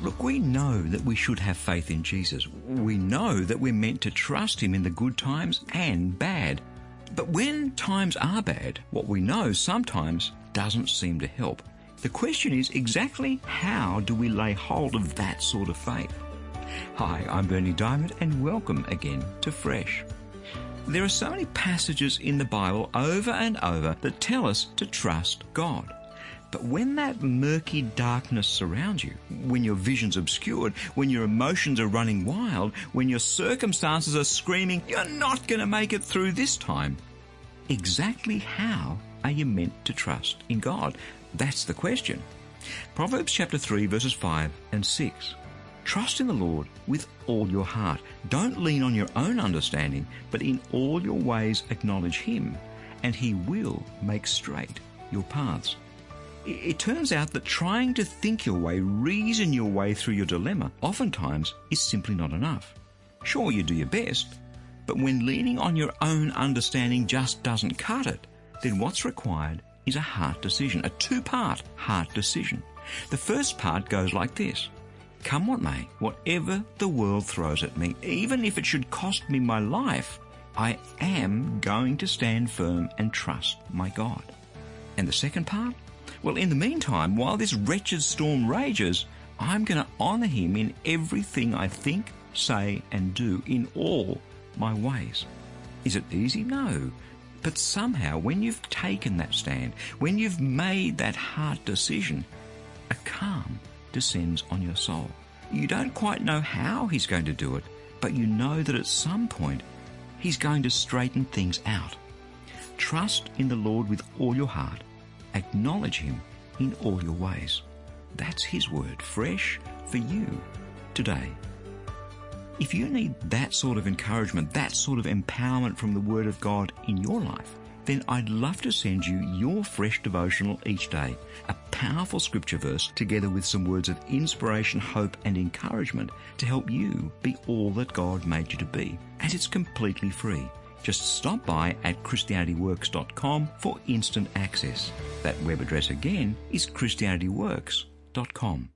Look, we know that we should have faith in Jesus. We know that we're meant to trust him in the good times and bad. But when times are bad, what we know sometimes doesn't seem to help. The question is, exactly how do we lay hold of that sort of faith? Hi, I'm Bernie Diamond, and welcome again to Fresh. There are so many passages in the Bible over and over that tell us to trust God. But when that murky darkness surrounds you, when your vision's obscured, when your emotions are running wild, when your circumstances are screaming, "You're not going to make it through this time," exactly how are you meant to trust in God? That's the question. Proverbs chapter 3 verses 5 and 6. Trust in the Lord with all your heart. Don't lean on your own understanding, but in all your ways acknowledge him, and he will make straight your paths. It turns out that trying to think your way, reason your way through your dilemma, oftentimes is simply not enough. Sure, you do your best, but when leaning on your own understanding just doesn't cut it, then what's required is a heart decision, a two-part heart decision. The first part goes like this: come what may, whatever the world throws at me, even if it should cost me my life, I am going to stand firm and trust my God. And the second part? Well, in the meantime, while this wretched storm rages, I'm going to honour him in everything I think, say and do, in all my ways. Is it easy? No. But somehow, when you've taken that stand, when you've made that hard decision, a calm descends on your soul. You don't quite know how he's going to do it, but you know that at some point he's going to straighten things out. Trust in the Lord with all your heart. Acknowledge him in all your ways. That's his word, fresh for you today. If you need that sort of encouragement, that sort of empowerment from the Word of God in your life, then I'd love to send you your fresh devotional each day, a powerful scripture verse together with some words of inspiration, hope and encouragement to help you be all that God made you to be. And it's completely free. Just stop by at ChristianityWorks.com for instant access. That web address again is ChristianityWorks.com.